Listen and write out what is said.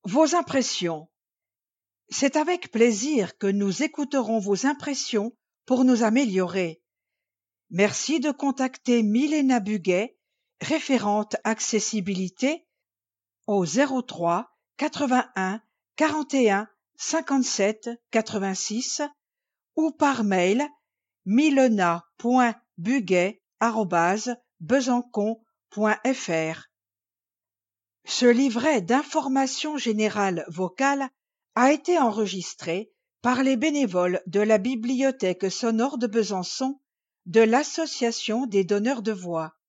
Vos impressions. C'est avec plaisir que nous écouterons vos impressions pour nous améliorer. Merci de contacter Milena Buguet, référente accessibilité, au 03 81 41 57 86 ou par mail milena.buguet@besançon.fr. Ce livret d'information générale vocale a été enregistré par les bénévoles de la Bibliothèque sonore de Besançon de l'Association des donneurs de voix.